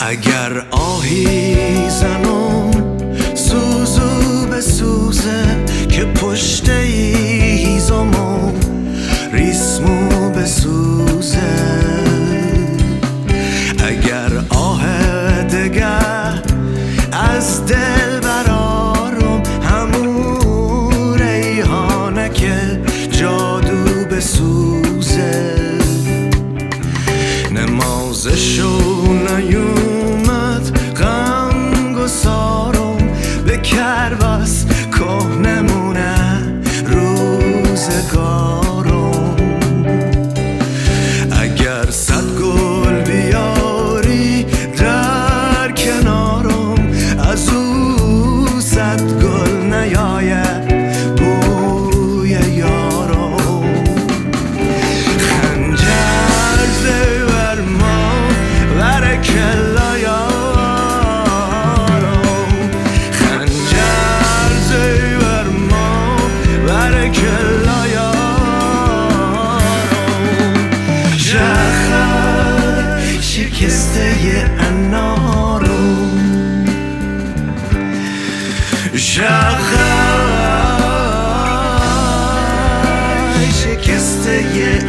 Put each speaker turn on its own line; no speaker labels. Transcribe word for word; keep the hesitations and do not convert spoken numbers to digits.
اگر آهی زنم سوزو به سوزه که پشت ایزمو ریسمو به سوزه اگر آه دگر از دل برارم همون ریحانه که جادو به سوزه نمازشو نیومد غم گسارم به کرباس که نمونه روزگارم اگر صد گل بیاری در کنارم از او صد گل نیاید بوی یارم خنجر زیور ما برکلا یارم خنجر زیور ما برکلا یارم شخر شکسته انارم شخر شکسته